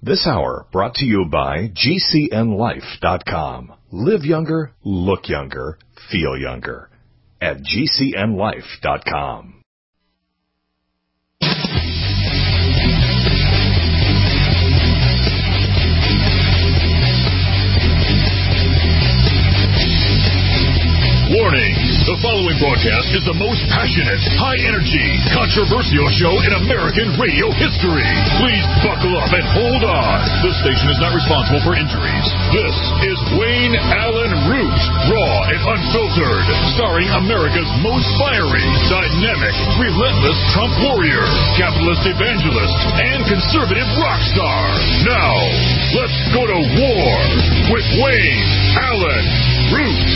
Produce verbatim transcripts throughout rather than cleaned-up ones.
This hour brought to you by G C N life dot com. Live younger, look younger, feel younger at G C N life dot com. Warning, the following broadcast is the most passionate, high-energy, controversial show in American radio history. Please buckle up and hold on. This station is not responsible for injuries. This is Wayne Allen Root, raw and unfiltered, starring America's most fiery, dynamic, relentless Trump warrior, capitalist evangelist, and conservative rock star. Now, let's go to war with Wayne Allen Root.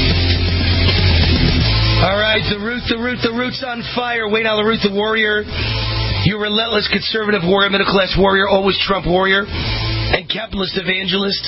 All right, the root, the root, the root's on fire. Wayne Allen Root, the warrior. Your relentless conservative warrior, middle-class warrior, always Trump warrior, and capitalist evangelist.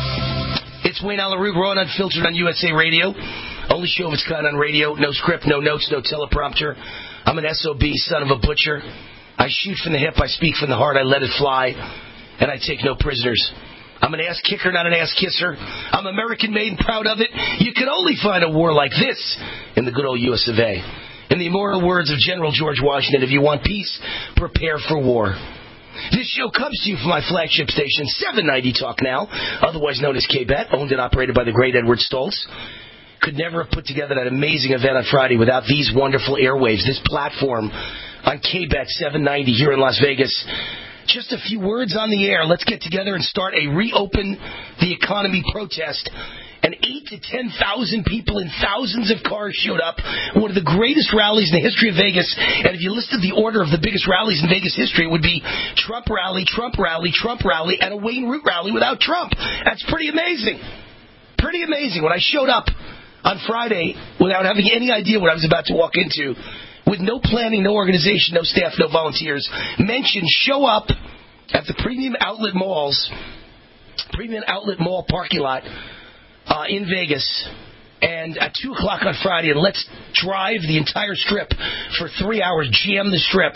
It's Wayne Allen Root, raw and unfiltered on U S A Radio. Only show of its kind on radio. No script, no notes, no teleprompter. I'm an S O B, son of a butcher. I shoot from the hip, I speak from the heart, I let it fly, and I take no prisoners. I'm an ass kicker, not an ass kisser. I'm American-made and proud of it. You can only find a war like this in the good old U S of A. In the immortal words of General George Washington, if you want peace, prepare for war. This show comes to you from my flagship station, seven ninety Talk Now, otherwise known as K-Bet, owned and operated by the great Edward Stoltz. Could never have put together that amazing event on Friday without these wonderful airwaves, this platform on K-Bet seven ninety here in Las Vegas. Just a few words on the air. Let's get together and start a reopen the economy protest. And eight to ten thousand people in thousands of cars showed up. One of the greatest rallies in the history of Vegas. And if you listed the order of the biggest rallies in Vegas history, it would be Trump rally, Trump rally, Trump rally, and a Wayne Root rally without Trump. That's pretty amazing. Pretty amazing. When I showed up on Friday without having any idea what I was about to walk into, with no planning, no organization, no staff, no volunteers, mentioned show up at the Premium Outlet Malls, Premium Outlet Mall parking lot uh, in Vegas, and at two o'clock on Friday, and let's drive the entire strip for three hours, jam the strip.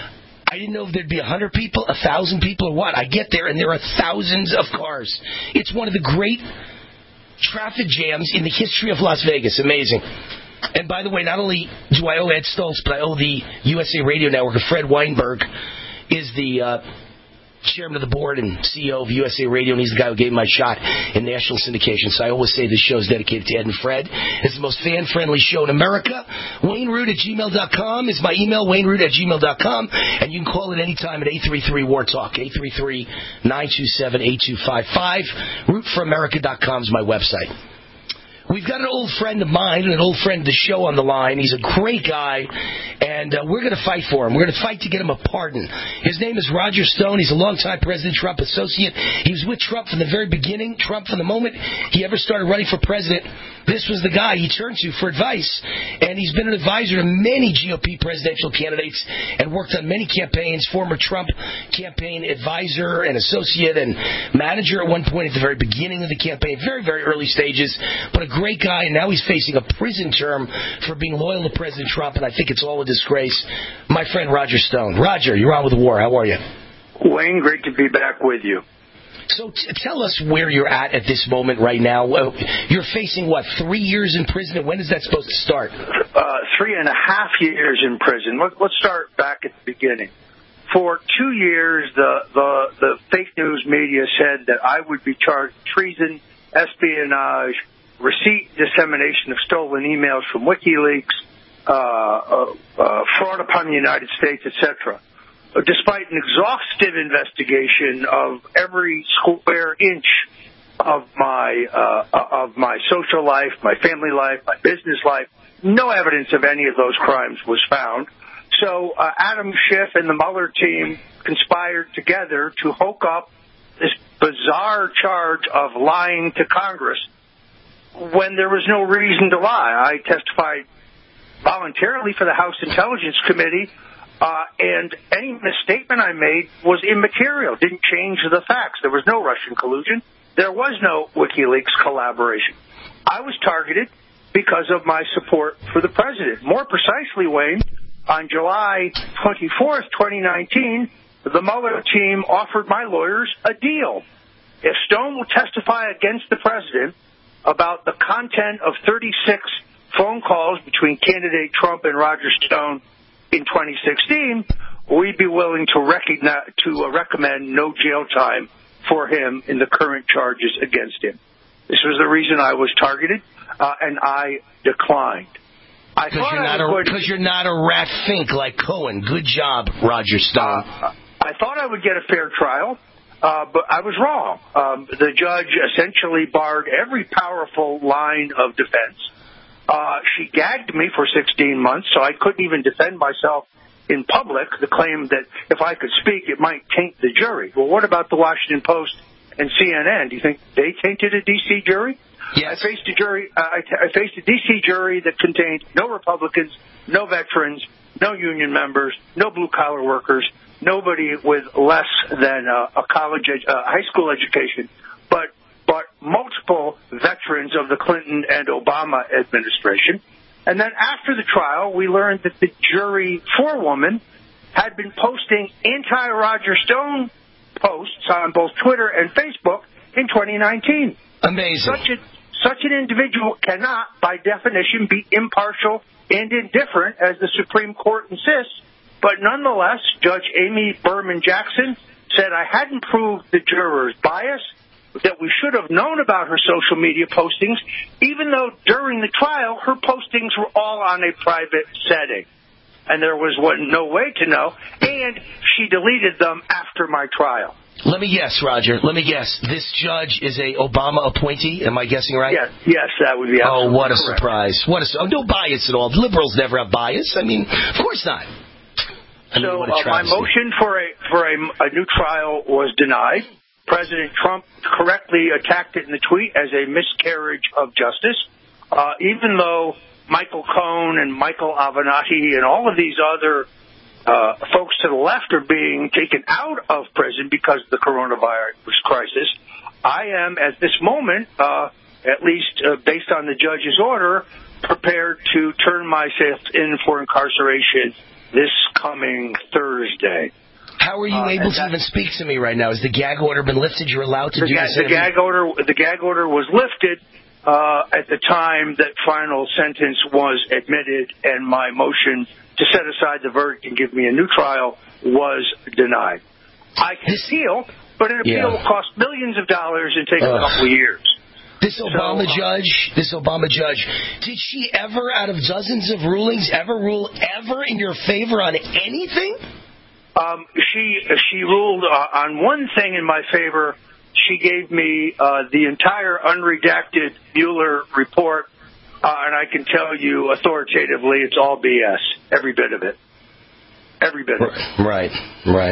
I didn't know if there'd be one hundred people, one thousand people, or what. I get there, and there are thousands of cars. It's one of the great traffic jams in the history of Las Vegas. Amazing. And by the way, not only do I owe Ed Stoltz, but I owe the U S A Radio Network. Fred Weinberg is the uh, chairman of the board and C E O of U S A Radio, and he's the guy who gave my shot in national syndication. So I always say this show is dedicated to Ed and Fred. It's the most fan-friendly show in America. Wayne Root at gmail dot com is my email, Wayne Root at gmail dot com. And you can call it anytime at eight three three, war talk, eight three three, nine two seven, eight two five five. root for america dot com is my website. We've got an old friend of mine and an old friend of the show on the line. He's a great guy, and uh, we're going to fight for him. We're going to fight to get him a pardon. His name is Roger Stone. He's a longtime President Trump associate. He was with Trump from the very beginning. Trump, from the moment he ever started running for president, this was the guy he turned to for advice. And he's been an advisor to many G O P presidential candidates and worked on many campaigns, former Trump campaign advisor and associate and manager at one point at the very beginning of the campaign, very, very early stages, but a great guy, and now he's facing a prison term for being loyal to President Trump, and I think it's all a disgrace. My friend Roger Stone. Roger, you're on with the war. How are you? Wayne, great to be back with you. So t- tell us where you're at at this moment right now. Uh, you're facing, what, three years in prison? When is that supposed to start? Uh, three and a half years in prison. Let, let's start back at the beginning. For two years, the, the, the fake news media said that I would be charged with treason, espionage, receipt, dissemination of stolen emails from WikiLeaks, uh, uh, uh, fraud upon the United States, et cetera. Despite an exhaustive investigation of every square inch of my uh, of my social life, my family life, my business life, no evidence of any of those crimes was found. So uh, Adam Schiff and the Mueller team conspired together to hook up this bizarre charge of lying to Congress when there was no reason to lie. I testified voluntarily for the House Intelligence Committee, uh, and any misstatement I made was immaterial, didn't change the facts. There was no Russian collusion. There was no WikiLeaks collaboration. I was targeted because of my support for the president. More precisely, Wayne, on July twenty-fourth, twenty nineteen, the Mueller team offered my lawyers a deal. If Stone will testify against the president about the content of thirty-six phone calls between candidate Trump and Roger Stone in twenty sixteen, we'd be willing to recognize, to uh, recommend no jail time for him in the current charges against him. This was the reason I was targeted, uh, and I declined. Because you're, not a, you're not a rat fink like Cohen. Good job, Roger Stone. Uh, I thought I would get a fair trial, uh, but I was wrong. Um, the judge essentially barred every powerful line of defense. Uh, she gagged me for sixteen months, so I couldn't even defend myself in public. The claim that if I could speak, it might taint the jury. Well, what about the Washington Post and C N N? Do you think they tainted a D C jury? Yes. I faced a jury. Uh, I, t- I faced a D C jury that contained no Republicans, no veterans, no union members, no blue collar workers, nobody with less than uh, a college, ed- uh, high school education, but but multiple veterans of the Clinton and Obama administration. And then after the trial, we learned that the jury forewoman had been posting anti-Roger Stone posts on both Twitter and Facebook in twenty nineteen. Amazing. Such a, such an individual cannot, by definition, be impartial and indifferent, as the Supreme Court insists. But nonetheless, Judge Amy Berman Jackson said I hadn't proved the juror's bias, that we should have known about her social media postings, even though during the trial her postings were all on a private setting. And there was one, no way to know, and she deleted them after my trial. Let me guess, Roger. Let me guess. This judge is a Obama appointee. Am I guessing right? Yes, yes, that would be absolutely Oh, what a correct. surprise. What a oh, no bias at all. Liberals never have bias. I mean, of course not. I mean, so what a uh, my travesty. motion for a for a, a new trial was denied. President Trump correctly attacked it in the tweet as a miscarriage of justice, uh, even though Michael Cohen and Michael Avenatti and all of these other uh, folks to the left are being taken out of prison because of the coronavirus crisis. I am, at this moment, uh, at least uh, based on the judge's order, prepared to turn myself in for incarceration this coming Thursday. How are you Uh, able to that, even speak to me right now? Has the gag order been lifted? You're allowed to the do ga- this? the gag order. The gag order was lifted uh, at the time that final sentence was admitted, and my motion to set aside the verdict and give me a new trial was denied. I can appeal, but an appeal Yeah. will cost millions of dollars and take Ugh. a couple of years. This Obama So, uh, judge, this Obama judge, did she ever, out of dozens of rulings, ever rule ever in your favor on anything? Um, she she ruled uh, on one thing in my favor. She gave me uh, the entire unredacted Mueller report, uh, and I can tell you authoritatively it's all B S, every bit of it. Every bit of it. Right, right.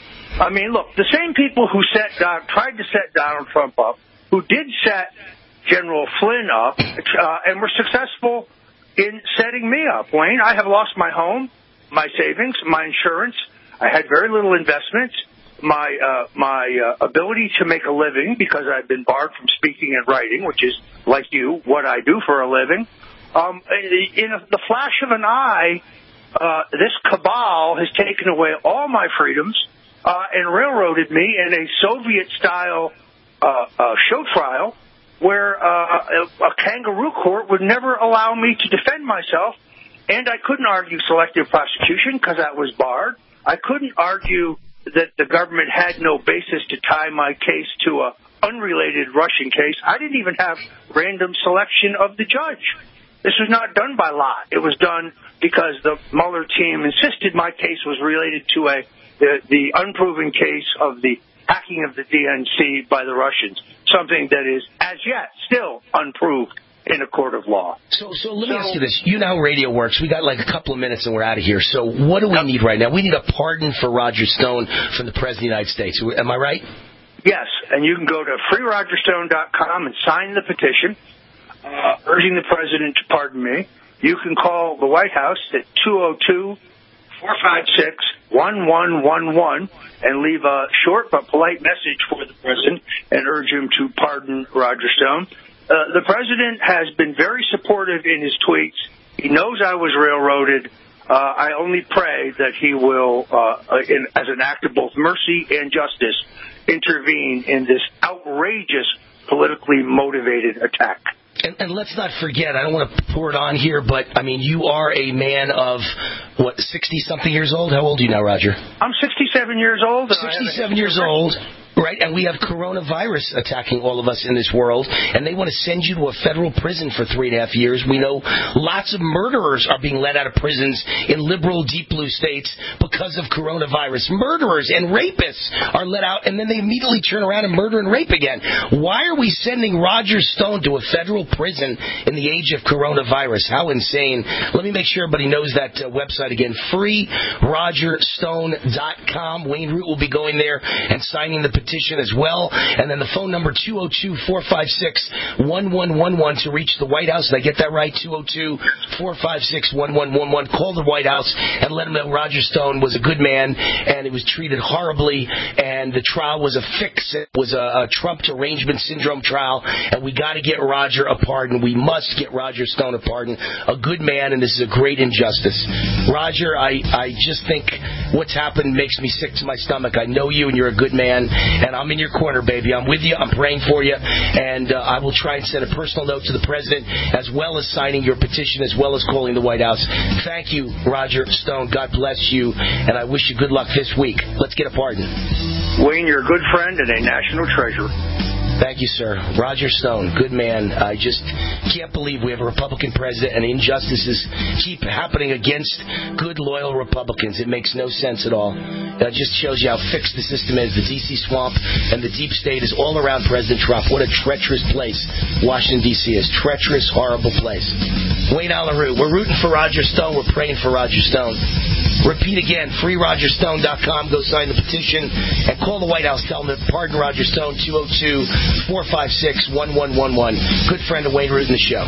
I mean, look, the same people who set Don, tried to set Donald Trump up, who did set General Flynn up, uh, and were successful in setting me up. Wayne, I have lost my home, my savings, my insurance. I had very little investments. My uh, my uh, ability to make a living, because I've been barred from speaking and writing, which is, like you, what I do for a living. Um, in a, the flash of an eye, uh, this cabal has taken away all my freedoms uh, and railroaded me in a Soviet-style uh, uh, show trial where uh, a, a kangaroo court would never allow me to defend myself, and I couldn't argue selective prosecution because that was barred. I couldn't argue that the government had no basis to tie my case to a unrelated Russian case. I didn't even have random selection of the judge. This was not done by lot. It was done because the Mueller team insisted my case was related to a the, the unproven case of the hacking of the D N C by the Russians, something that is, as yet, still unproved in a court of law. So, so let me So- ask you this. You know how radio works. We got like a couple of minutes and we're out of here. So what do we Yep. need right now? We need a pardon for Roger Stone from the President of the United States. Am I right? Yes, and you can go to free roger stone dot com and sign the petition uh, urging the president to pardon me. You can call the White House at two oh two, four five six, one one one one and leave a short but polite message for the president and urge him to pardon Roger Stone. Uh, the president has been very supportive in his tweets. He knows I was railroaded. Uh, I only pray that he will, uh, in, as an act of both mercy and justice, intervene in this outrageous politically motivated attack. And, and let's not forget, I don't want to pour it on here, but, I mean, you are a man of, what, sixty-something years old? How old are you now, Roger? I'm sixty-seven years old. And sixty-seven years old. Right, and we have coronavirus attacking all of us in this world, and they want to send you to a federal prison for three and a half years. We know lots of murderers are being let out of prisons in liberal, deep blue states because of coronavirus. Murderers and rapists are let out, and then they immediately turn around and murder and rape again. Why are we sending Roger Stone to a federal prison in the age of coronavirus? How insane. Let me make sure everybody knows that uh, website again, free roger stone dot com. Wayne Root will be going there and signing the petition as well, and then the phone number two oh two, four five six, one one one one to reach the White House. Did I get that right? two oh two, four five six, one one one one. Call the White House and let them know Roger Stone was a good man and he was treated horribly, and the trial was a fix. It was a, a Trump derangement syndrome trial, and we got to get Roger a pardon. We must get Roger Stone a pardon. A good man, and this is a great injustice. Roger, I, I just think what's happened makes me sick to my stomach. I know you, and you're a good man. And I'm in your corner, baby. I'm with you. I'm praying for you. And uh, I will try and send a personal note to the president, as well as signing your petition, as well as calling the White House. Thank you, Roger Stone. God bless you. And I wish you good luck this week. Let's get a pardon. Wayne, you're a good friend and a national treasure. Thank you, sir. Roger Stone, good man. I just can't believe we have a Republican president and injustices keep happening against good, loyal Republicans. It makes no sense at all. That just shows you how fixed the system is. The D C swamp and the deep state is all around President Trump. What a treacherous place Washington, D C is. Treacherous, horrible place. Wayne Allyn Root, we're rooting for Roger Stone. We're praying for Roger Stone. Repeat again, free roger stone dot com. Go sign the petition and call the White House. Tell them to pardon Roger Stone, two oh two, four five six, one one one one. Good friend of Wayne Root in the show.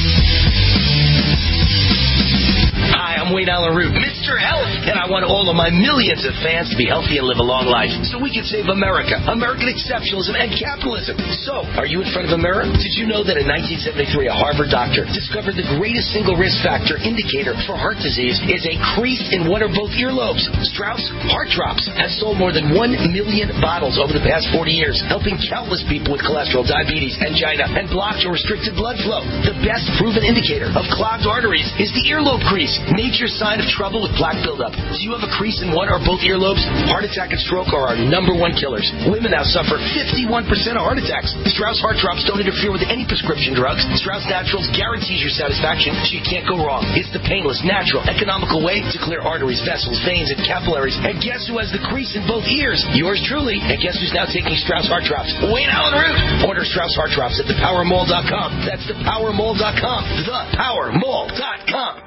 Hi, I'm Wayne Allyn Root, Mister Health, and I want all of my millions of fans to be healthy and live a long life so we can save America, American exceptionalism, and capitalism. So, are you in front of a mirror? Did you know that in nineteen seventy-three, a Harvard doctor discovered the greatest single risk factor indicator for heart disease is a crease in one or both earlobes? Strauss Heart Drops has sold more than one million bottles over the past forty years, helping countless people with cholesterol, diabetes, angina, and blocked or restricted blood flow. The best proven indicator of clogged arteries is the earlobe crease, nature's sign of trouble with plaque buildup. Do you have a crease in one or both earlobes? Heart attack and stroke are our number one killers. Women now suffer fifty-one percent of heart attacks. Strauss Heart Drops don't interfere with any prescription drugs. Strauss Naturals guarantees your satisfaction, so you can't go wrong. It's the painless, natural, economical way to clear arteries, vessels, veins, and capillaries. And guess who has the crease in both ears? Yours truly. And guess who's now taking Strauss Heart Drops? Wayne Allyn Root. Order Strauss Heart Drops at the power mall dot com. That's the power mall dot com. the power mall dot com.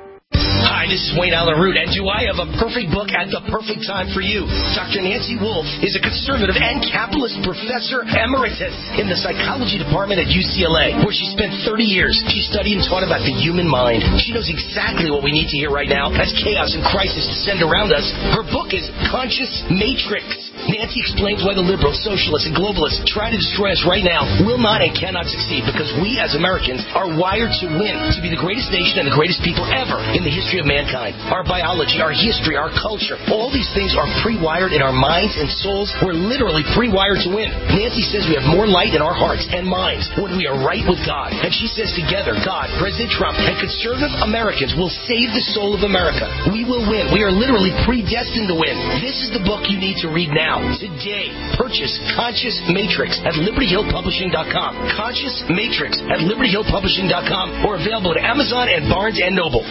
Hi, this is Wayne Allyn Root, and do I have a perfect book at the perfect time for you? Doctor Nancy Wolfe is a conservative and capitalist professor emeritus in the psychology department at U C L A, where she spent thirty years. She studied and taught about the human mind. She knows exactly what we need to hear right now as chaos and crisis descend around us. Her book is Conscious Matrix. Nancy explains why the liberals, socialists, and globalists trying to destroy us right now will not and cannot succeed, because we as Americans are wired to win, to be the greatest nation and the greatest people ever in the history of mankind. Our biology, our history, our culture, all these things are pre-wired in our minds and souls. We're literally pre-wired to win. Nancy says we have more light in our hearts and minds when we are right with God. And she says together, God, President Trump, and conservative Americans will save the soul of America. We will win. We are literally predestined to win. This is the book you need to read now. Today, purchase Conscious Matrix at Liberty Hill Publishing dot com. Conscious Matrix at Liberty Hill Publishing dot com, or available at Amazon and Barnes and Noble.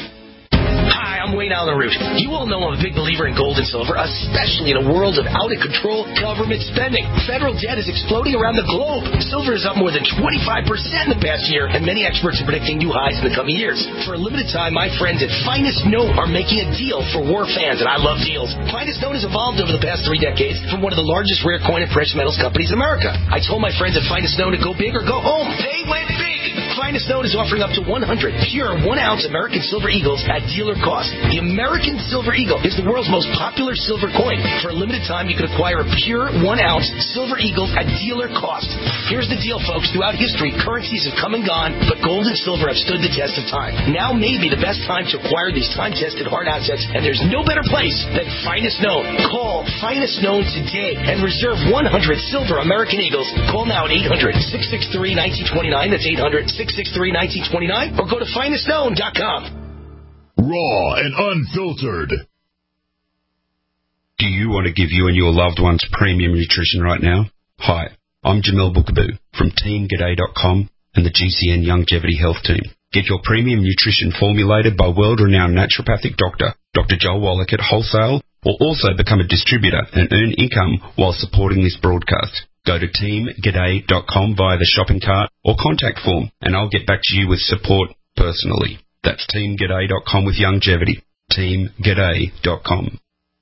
Hi, I'm Wayne Allyn Root. You all know I'm a big believer in gold and silver, especially in a world of out-of-control government spending. Federal debt is exploding around the globe. Silver is up more than twenty-five percent in the past year, and many experts are predicting new highs in the coming years. For a limited time, my friends at Finest Note are making a deal for war fans, and I love deals. Finest Note has evolved over the past three decades from one of the largest rare coin and precious metals companies in America. I told my friends at Finest Note to go big or go home. They went big. Finest Finest Known is offering up to one hundred pure one-ounce American Silver Eagles at dealer cost. The American Silver Eagle is the world's most popular silver coin. For a limited time, you can acquire a pure one-ounce Silver Eagle at dealer cost. Here's the deal, folks. Throughout history, currencies have come and gone, but gold and silver have stood the test of time. Now may be the best time to acquire these time-tested hard assets, and there's no better place than Finest Known. Call Finest Known today and reserve one hundred silver American Eagles. Call now at eight hundred, six six three, one nine two nine. That's eight hundred, six six three, one nine two nine. Or go to finest known dot com. Raw and unfiltered. Do you want to give you and your loved ones premium nutrition right now? Hi, I'm Jamel Bookaboo from team g'day dot com and the G C N Longevity Health Team. Get your premium nutrition formulated by world-renowned naturopathic doctor, Doctor Joel Wallach at wholesale, or also become a distributor and earn income while supporting this broadcast. Go to team g'day dot com via the shopping cart or contact form, and I'll get back to you with support personally. That's team g'day dot com with longevity. team g'day dot com.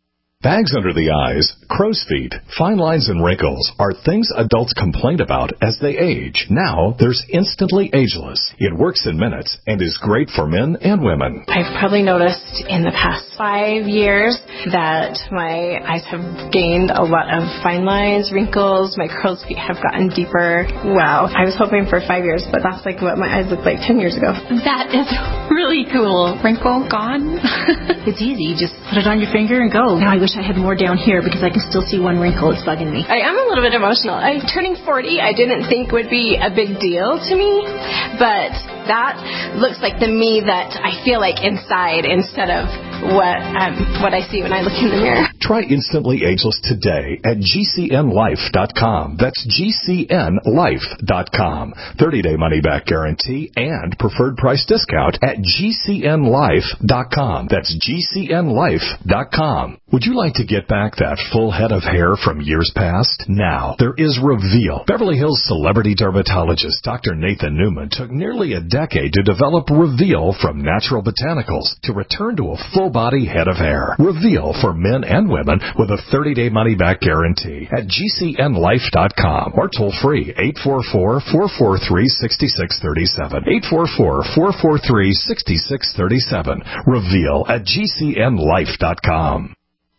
Bags under the eyes, crow's feet, fine lines and wrinkles are things adults complain about as they age. Now there's Instantly Ageless. It works in minutes and is great for men and women. I've probably noticed in the past five years that my eyes have gained a lot of fine lines, wrinkles, my crow's feet have gotten deeper. Wow. I was hoping for five years, but that's like what my eyes looked like ten years ago. That is really cool. Wrinkle gone. It's easy. You just put it on your finger and go. Now I wish I had more down here because I can still see one wrinkle. It's bugging me. I am a little bit emotional. I'm turning forty. I didn't think would be a big deal to me, but that looks like the me that I feel like inside instead of what um, what I see when I look in the mirror. Try Instantly Ageless today at G C N life dot com. That's G C N life dot com. thirty-day money-back guarantee and preferred price discount at G C N life dot com. That's G C N life dot com. Would you like to get back that full head of hair from years past? Now, there is Reveal. Beverly Hills celebrity dermatologist Doctor Nathan Newman took nearly a decade to develop Reveal from natural botanicals to return to a full-body head of hair. Reveal for men and women with a thirty-day money-back guarantee at G C N life dot com or toll-free eight four four, four four three, six six three seven. eight four four, four four three, six six three seven. Reveal at G C N life dot com.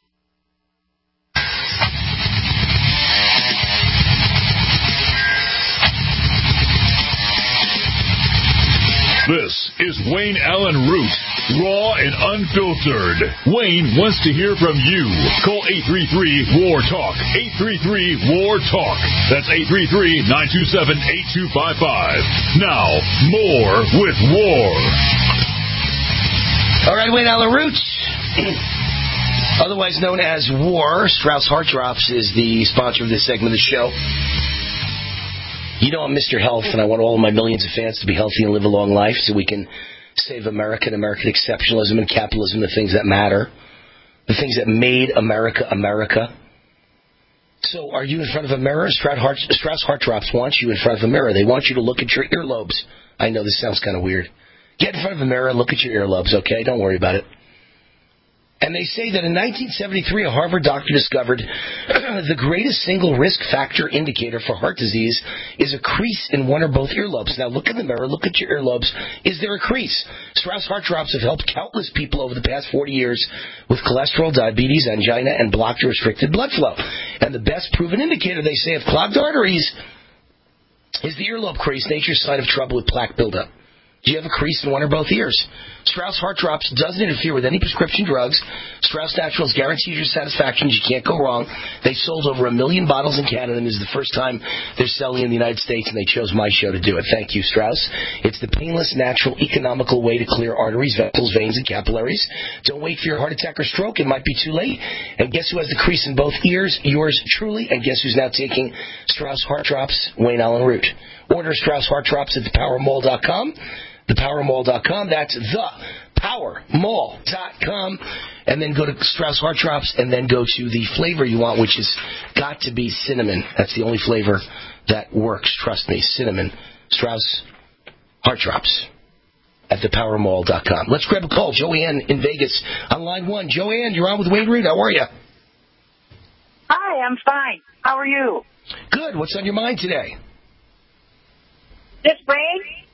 This is Wayne Allen Root, raw and unfiltered. Wayne wants to hear from you. Call eight three three, W A R, TALK. eight three three, W A R, TALK. That's eight three three, nine two seven, eight two five five. Now, more with W A R. All right, Wayne Allen Root, otherwise known as W A R. Strauss Heart Drops is the sponsor of this segment of the show. You know I'm Mister Health, and I want all of my millions of fans to be healthy and live a long life so we can save America and American exceptionalism and capitalism, the things that matter, the things that made America America. So are you in front of a mirror? Strauss Heart, Strauss Heart Drops wants you in front of a mirror. They want you to look at your earlobes. I know this sounds kind of weird. Get in front of a mirror and look at your earlobes, okay? Don't worry about it. And they say that in nineteen seventy-three, a Harvard doctor discovered the greatest single risk factor indicator for heart disease is a crease in one or both earlobes. Now look in the mirror, look at your earlobes. Is there a crease? Strauss Heart Drops have helped countless people over the past forty years with cholesterol, diabetes, angina, and blocked or restricted blood flow. And the best proven indicator, they say, of clogged arteries is the earlobe crease, nature's sign of trouble with plaque buildup. Do you have a crease in one or both ears? Strauss Heart Drops doesn't interfere with any prescription drugs. Strauss Naturals guarantees your satisfaction. You can't go wrong. They sold over a million bottles in Canada, and this is the first time they're selling in the United States, and they chose my show to do it. Thank you, Strauss. It's the painless, natural, economical way to clear arteries, vessels, veins, and capillaries. Don't wait for your heart attack or stroke. It might be too late. And guess who has the crease in both ears? Yours truly. And guess who's now taking Strauss Heart Drops? Wayne Allen Root. Order Strauss Heart Drops at the power mall dot com. the power mall dot com. That's the power mall dot com. And then go to Strauss Heart Drops and then go to the flavor you want, which has got to be cinnamon. That's the only flavor that works. Trust me, cinnamon. Strauss Heart Drops at the power mall dot com. Let's grab a call. Joanne in Vegas on line one. Joanne, you're on with Wayne Root. How are you? Hi, I'm fine. How are you? Good. What's on your mind today? This rain?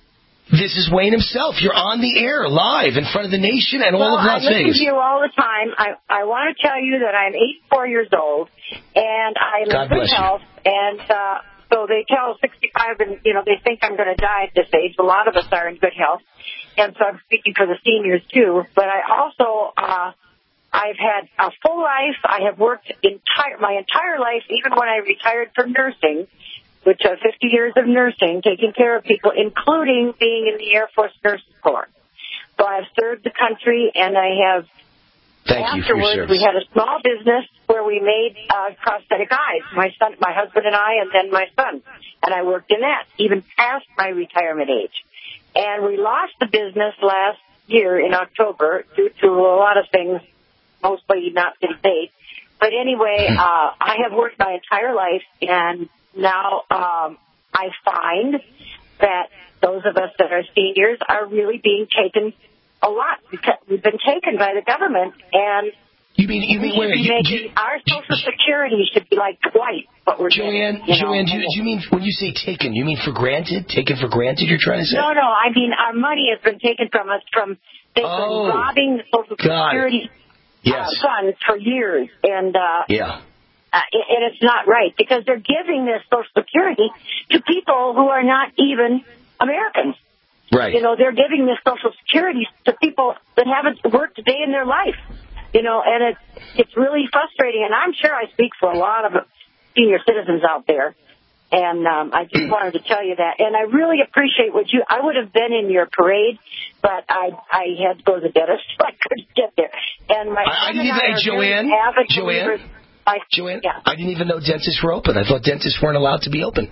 This is Wayne himself. You're on the air, live, in front of the nation and well, all of Las I Vegas. I listen to you all the time. I, I want to tell you that I'm eighty-four years old, and I'm God in good bless you. health, and uh, so they tell sixty-five, and, you know, they think I'm going to die at this age. A lot of us are in good health, and so I'm speaking for the seniors, too. But I also, uh, I've had a full life. I have worked entire my entire life, even when I retired from nursing, which are fifty years of nursing, taking care of people, including being in the Air Force Nurses Corps. So I've served the country, and I have, Thank you for your afterwards, service. we had a small business where we made uh, prosthetic eyes, my son, my husband and I, and then my son. And I worked in that, even past my retirement age. And we lost the business last year in October due to a lot of things, mostly not getting paid. But anyway, uh, I have worked my entire life, and now um, I find that those of us that are seniors are really being taken a lot because we've been taken by the government, and you mean you mean wait, you, making, you, our Social Security should be like twice what we're Joanne, getting. You Joanne, know? do, you, do you mean when you say taken? You mean for granted? Taken for granted? You're trying to say? No, no. I mean our money has been taken from us from they've Oh, been robbing the Social got Security it. uh, Yes. funds for years, and uh, Yeah. Uh, and it's not right because they're giving this Social Security to people who are not even Americans. Right. You know, they're giving this Social Security to people that haven't worked a day in their life. You know, and it's it's really frustrating. And I'm sure I speak for a lot of senior citizens out there. And um, I just wanted to tell you that. And I really appreciate what you. I would have been in your parade, but I I had to go to the dentist, so I couldn't get there. And my I, I didn't son even. and Hey, I are Joanne. very avid Joanne. believers. I, Joanne. yeah. I didn't even know dentists were open. I thought dentists weren't allowed to be open.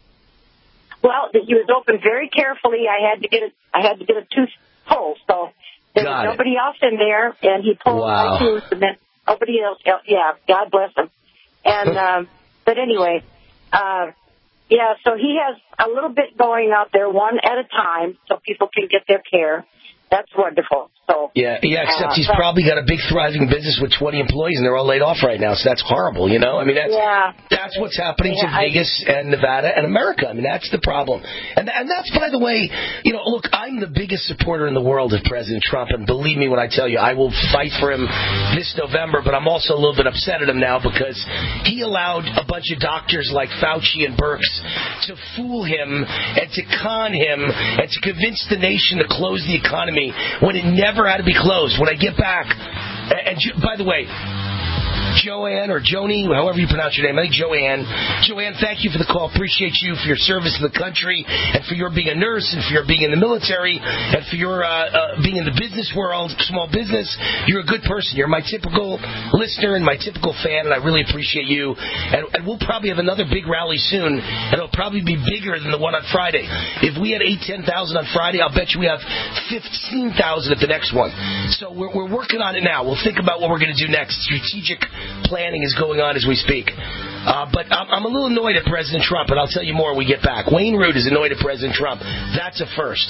Well, he was open very carefully. I had to get a I had to get a tooth pulled, so there Got was it. nobody else in there, and he pulled Wow. my tooth, and then nobody else. Yeah, God bless him. And um, but anyway, uh, yeah. So he has a little bit going out there, one at a time, so people can get their care. That's wonderful. So Yeah, yeah. Except uh, he's but, probably got a big thriving business with twenty employees, and they're all laid off right now. So that's horrible. You know, I mean, that's yeah. that's what's happening Yeah, to I- Vegas and Nevada and America. I mean, that's the problem. And and that's, by the way, you know, look, I'm the biggest supporter in the world of President Trump, and believe me when I tell you, I will fight for him this November. But I'm also a little bit upset at him now because he allowed a bunch of doctors like Fauci and Birx to fool him and to con him and to convince the nation to close the economy when it never had to be closed. When I get back, and, and by the way, Joanne or Joni, however you pronounce your name, I think Joanne. Joanne, thank you for the call. Appreciate you for your service to the country and for your being a nurse and for your being in the military and for your uh, uh, being in the business world, small business. You're a good person. You're my typical listener and my typical fan, and I really appreciate you. And, and we'll probably have another big rally soon, and it'll probably be bigger than the one on Friday. If we had eight, ten thousand on Friday, I'll bet you we have fifteen thousand at the next one. So we're, we're working on it now. We'll think about what we're going to do next. Strategic planning is going on as we speak. Uh, but I'm, I'm a little annoyed at President Trump, and I'll tell you more when we get back. Wayne Root is annoyed at President Trump. That's a first.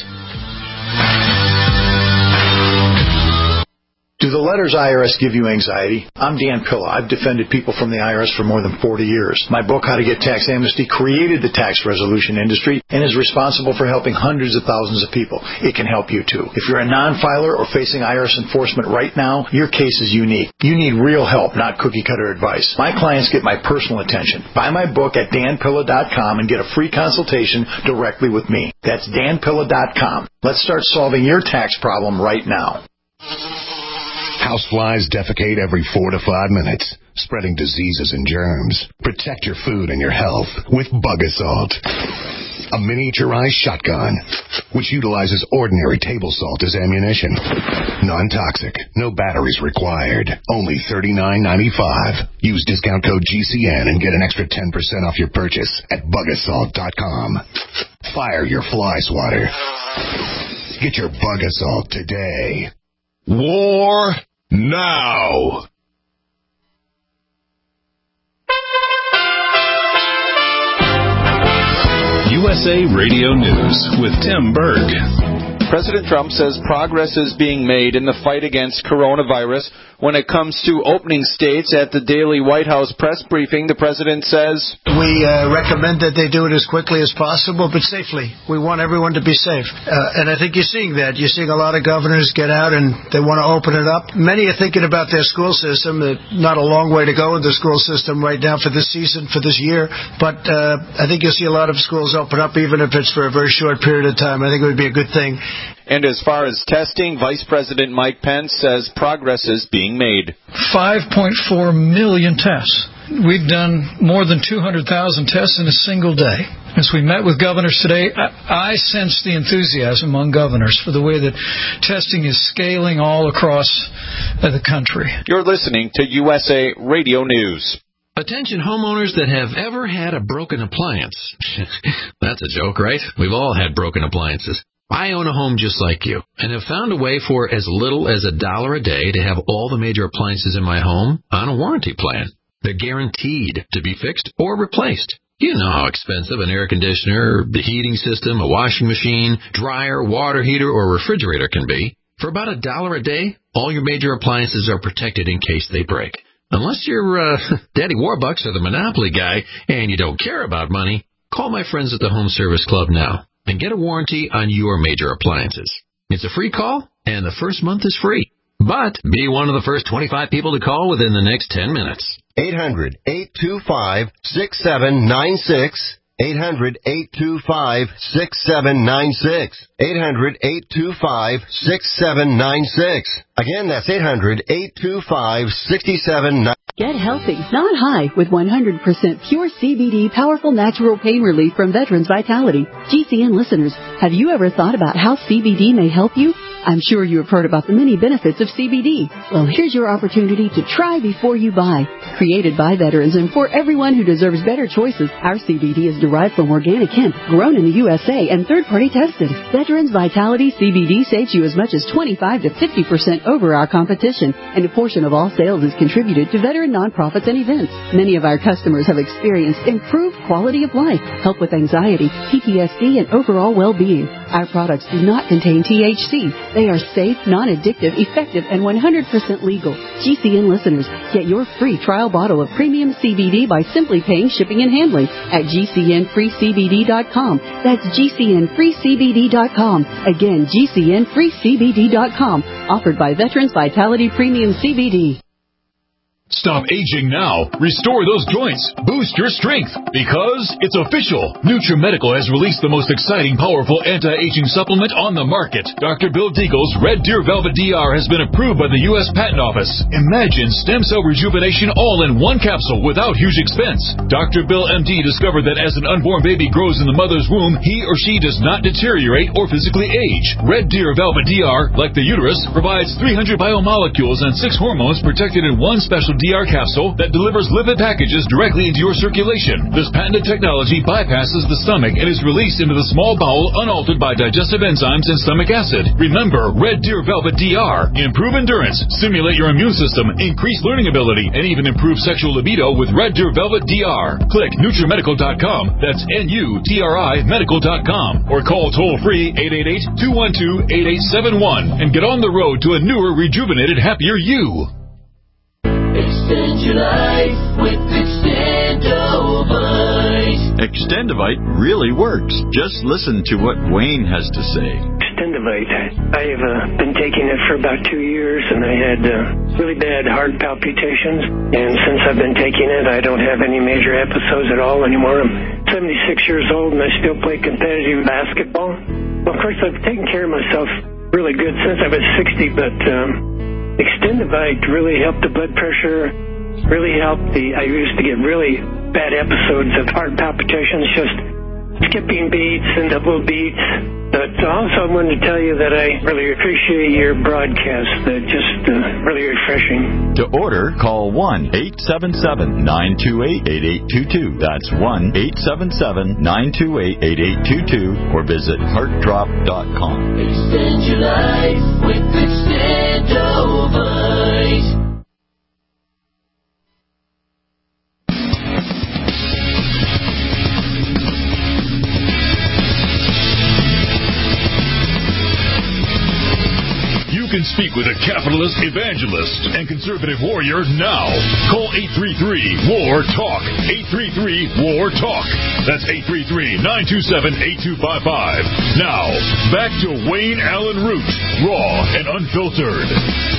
Do the letters I R S give you anxiety? I'm Dan Pilla. I've defended people from the I R S for more than forty years. My book, How to Get Tax Amnesty, created the tax resolution industry and is responsible for helping hundreds of thousands of people. It can help you, too. If you're a non-filer or facing I R S enforcement right now, your case is unique. You need real help, not cookie-cutter advice. My clients get my personal attention. Buy my book at dan pilla dot com and get a free consultation directly with me. That's dan pilla dot com. Let's start solving your tax problem right now. Houseflies defecate every four to five minutes, spreading diseases and germs. Protect your food and your health with Bug Assault, a miniaturized shotgun which utilizes ordinary table salt as ammunition. Non-toxic, no batteries required. Only thirty-nine ninety-five. Use discount code G C N and get an extra ten percent off your purchase at bug assault dot com. Fire your fly swatter. Get your Bug Assault today. War now. U S A Radio News with Tim Berg. President Trump says progress is being made in the fight against coronavirus, When it comes to opening states, at the daily White House press briefing, the president says, We uh, recommend that they do it as quickly as possible, but safely. We want everyone to be safe. Uh, and I think you're seeing that. You're seeing a lot of governors get out and they want to open it up. Many are thinking about their school system. Uh, not a long way to go in the school system right now for this season, for this year. But uh, I think you'll see a lot of schools open up, even if it's for a very short period of time. I think it would be a good thing. And as far as testing, Vice President Mike Pence says progress is being made. five point four million tests. We've done more than two hundred thousand tests in a single day. As we met with governors today, I, I sense the enthusiasm among governors for the way that testing is scaling all across uh, the country. You're listening to U S A Radio News. Attention homeowners that have ever had a broken appliance. That's a joke, right? We've all had broken appliances. I own a home just like you and have found a way for as little as a dollar a day to have all the major appliances in my home on a warranty plan. They're guaranteed to be fixed or replaced. You know how expensive an air conditioner, the heating system, a washing machine, dryer, water heater, or refrigerator can be. For about a dollar a day, all your major appliances are protected in case they break. Unless you're uh, Daddy Warbucks or the Monopoly guy and you don't care about money, call my friends at the Home Service Club now and get a warranty on your major appliances. It's a free call, and the first month is free. But be one of the first twenty-five people to call within the next ten minutes. eight hundred, eight two five, six seven nine six. eight hundred, eight two five, six seven nine six. eight hundred, eight two five, six seven nine six. Again, that's eight hundred, eight two five, six seven nine six. Get healthy, not high, with one hundred percent pure C B D powerful natural pain relief from Veterans Vitality. G C N listeners, have you ever thought about how C B D may help you? I'm sure you have heard about the many benefits of C B D. Well, here's your opportunity to try before you buy. Created by veterans and for everyone who deserves better choices, our C B D is derived from organic hemp, grown in the U S A and third-party tested. Veterans Vitality C B D saves you as much as twenty-five to fifty percent over our competition, and a portion of all sales is contributed to veteran nonprofits and events. Many of our customers have experienced improved quality of life, help with anxiety, P T S D, and overall well-being. Our products do not contain T H C. They are safe, non-addictive, effective, and one hundred percent legal. G C N listeners, get your free trial bottle of premium C B D by simply paying shipping and handling at G C N free C B D dot com. That's G C N free C B D dot com. Again, G C N free C B D dot com. Offered by Veterans Vitality Premium C B D. Stop aging now. Restore those joints. Boost your strength. Because it's official. NutriMedical has released the most exciting, powerful anti-aging supplement on the market. Doctor Bill Deagle's Red Deer Velvet D R has been approved by the U S Patent Office. Imagine stem cell rejuvenation all in one capsule without huge expense. Doctor Bill M D discovered that as an unborn baby grows in the mother's womb, he or she does not deteriorate or physically age. Red Deer Velvet D R, like the uterus, provides three hundred biomolecules and six hormones protected in one special D R capsule that delivers lipid packages directly into your circulation. This patented technology bypasses the stomach and is released into the small bowel unaltered by digestive enzymes and stomach acid. Remember, Red Deer Velvet D R. Improve endurance, stimulate your immune system, increase learning ability, and even improve sexual libido with Red Deer Velvet D R. Click NutriMedical dot com. That's N U T R I medical dot com. Or call toll-free eight eight eight, two one two, eight eight seven one and get on the road to a newer, rejuvenated, happier you. Extend your life with Extendovite. Extendovite really works. Just listen to what Wayne has to say. Extendovite. I have uh, been taking it for about two years, and I had uh, really bad heart palpitations. And since I've been taking it, I don't have any major episodes at all anymore. I'm seventy-six years old, and I still play competitive basketball. Well, of course, I've taken care of myself really good since I was sixty, but um, Extendovite really helped the blood pressure, really helped the, I used to get really bad episodes of heart palpitations, just skipping beats and double beats. But also I wanted to tell you that I really appreciate your broadcast. They're just uh, really refreshing. To order, call one eight seven seven, nine two eight, eight eight two two. That's one eight seven seven, nine two eight, eight eight two two or visit heart drop dot com. Extend your life with Extendovite. You can speak with a capitalist evangelist and conservative warrior now. Call eight three three, W A R, TALK. eight three three, W A R, TALK. That's eight three three, nine two seven, eight two five five. Now, back to Wayne Allen Root, raw and unfiltered.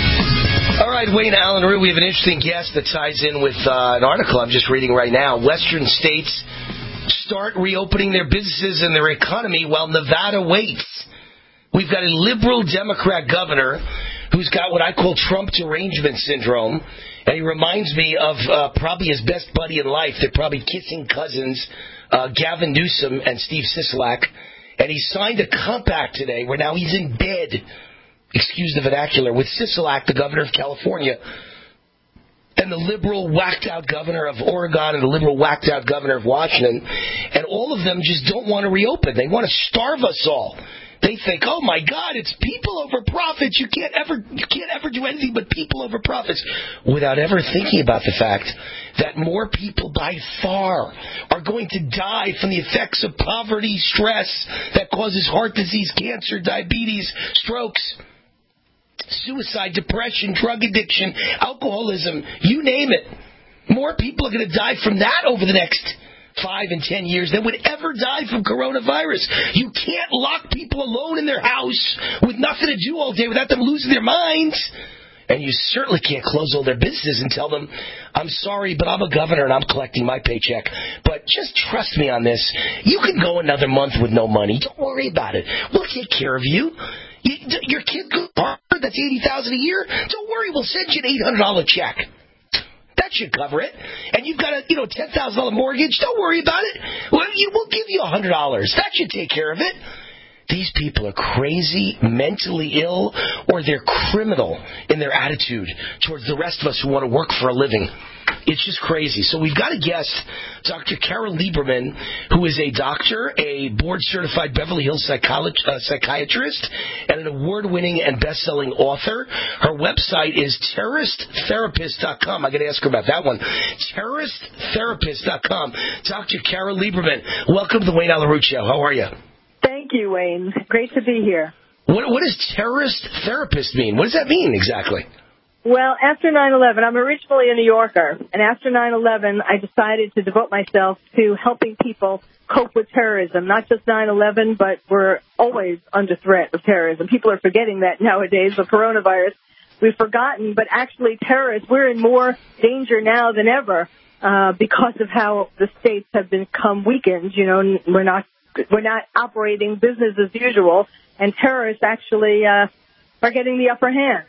All right, Wayne Allen Root, we have an interesting guest that ties in with uh, an article I'm just reading right now. Western states start reopening their businesses and their economy while Nevada waits. We've got a liberal Democrat governor who's got what I call Trump derangement syndrome, and he reminds me of uh, probably his best buddy in life. They're probably kissing cousins, uh, Gavin Newsom and Steve Sisolak, and he signed a compact today where now he's in bed, excuse the vernacular, with Sisolak, the governor of California, and the liberal whacked-out governor of Oregon and the liberal whacked-out governor of Washington, and all of them just don't want to reopen. They want to starve us all. They think, oh my God, it's people over profits. You can't ever, you can't ever do anything but people over profits, without ever thinking about the fact that more people by far are going to die from the effects of poverty, stress that causes heart disease, cancer, diabetes, strokes, suicide, depression, drug addiction, alcoholism, you name it. More people are going to die from that over the next five and ten years than would ever die from coronavirus. You can't lock people alone in their house with nothing to do all day without them losing their minds. And you certainly can't close all their businesses and tell them, I'm sorry, but I'm a governor and I'm collecting my paycheck. But just trust me on this. You can go another month with no money. Don't worry about it. We'll take care of you. you your kid goes to Harvard, that's eighty thousand dollars a year. Don't worry, we'll send you an eight hundred dollars check. That should cover it. And you've got a, you know, ten thousand dollars mortgage. Don't worry about it. Well, you, we'll give you one hundred dollars. That should take care of it. These people are crazy, mentally ill, or they're criminal in their attitude towards the rest of us who want to work for a living. It's just crazy. So we've got a guest, Doctor Carol Lieberman, who is a doctor, a board-certified Beverly Hills psycholo- uh, psychiatrist, and an award-winning and best-selling author. Her website is terrorist therapist dot com. I got to ask her about that one. terrorist therapist dot com. Doctor Carol Lieberman, welcome to the Wayne Allen Root Show. How are you? Thank you, Wayne. Great to be here. What, what does terrorist therapist mean? What does that mean exactly? Well, after nine eleven, I'm originally a New Yorker, and after nine eleven, I decided to devote myself to helping people cope with terrorism, not just nine eleven, but we're always under threat of terrorism. People are forgetting that nowadays, the coronavirus. We've forgotten, but actually terrorists, we're in more danger now than ever uh, because of how the states have become weakened. You know, we're not we're not operating business as usual, and terrorists actually uh, are getting the upper hand.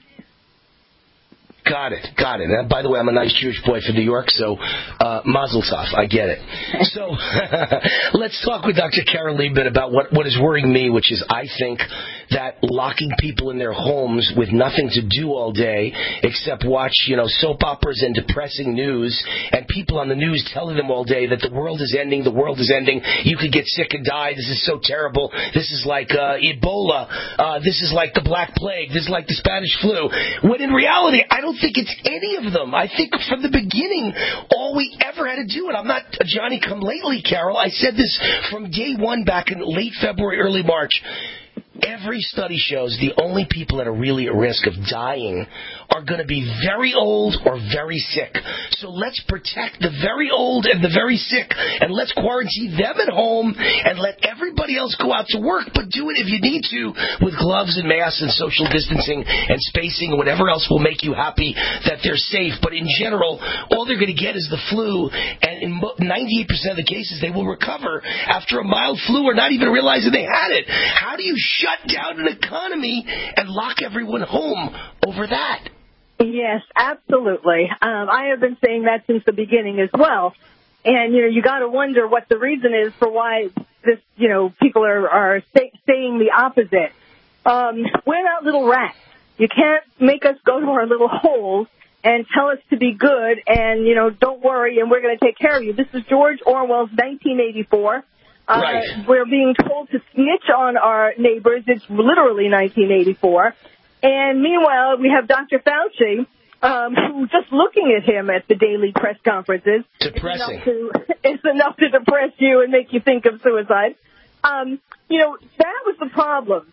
Got it, got it. Uh, by the way, I'm a nice Jewish boy from New York, so uh, mazel tov, I get it. So let's talk with Doctor Carol Lieberman about what, what is worrying me, which is I think that locking people in their homes with nothing to do all day except watch, you know, soap operas and depressing news, and people on the news telling them all day that the world is ending, the world is ending, you could get sick and die, this is so terrible, this is like uh, Ebola, uh, this is like the Black Plague, this is like the Spanish flu, when in reality, I don't think it's any of them. I think from the beginning, all we ever had to do, and I'm not a Johnny-come-lately, Carol, I said this from day one back in late February, early March, every study shows the only people that are really at risk of dying are going to be very old or very sick. So let's protect the very old and the very sick, and let's quarantine them at home and let everybody else go out to work, but do it if you need to with gloves and masks and social distancing and spacing and whatever else will make you happy that they're safe. But in general, all they're going to get is the flu, and in ninety-eight percent of the cases, they will recover after a mild flu or not even realizing they had it. How do you shut down an economy and lock everyone home over that? Yes, absolutely. Um, I have been saying that since the beginning as well. And, you know, you got to wonder what the reason is for why this, you know, people are, are say, saying the opposite. Um, we're not little rats. You can't make us go to our little holes and tell us to be good and, you know, don't worry and we're going to take care of you. This is George Orwell's nineteen eighty-four. Uh, right. We're being told to snitch on our neighbors. It's literally nineteen eighty-four. And meanwhile, we have Doctor Fauci, um, who just looking at him at the daily press conferences Depressing. It's enough to, it's enough to depress you and make you think of suicide. Um, you know, that was the problem.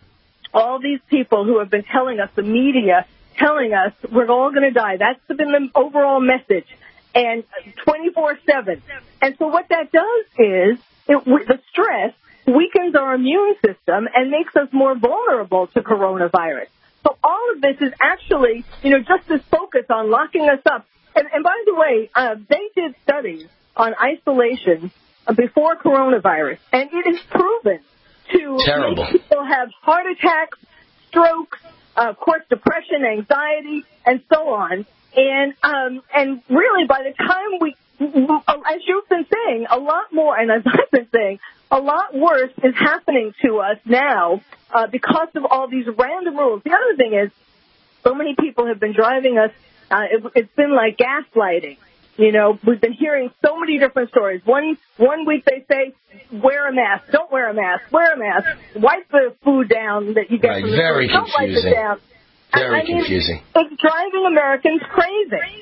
all these people who have been telling us, the media, telling us we're all going to die. That's been the overall message, and twenty-four seven. And so what that does is it, the stress weakens our immune system and makes us more vulnerable to coronavirus. So all of this is actually, you know, just this focus on locking us up. And, and by the way, uh, they did studies on isolation before coronavirus, and it is proven to Terrible. make people have heart attacks, strokes, uh, of course, depression, anxiety, and so on. And um, and really, by the time we, as you've been saying, a lot more, and as I've been saying, a lot worse is happening to us now uh, because of all these random rules. The other thing is, so many people have been driving us. Uh, it, it's been like gaslighting. You know, we've been hearing so many different stories. One one week they say, wear a mask, don't wear a mask, wear a mask, wipe the food down that you get right, from the very food, don't wipe confusing. it down. Very I mean, confusing. It's driving Americans crazy.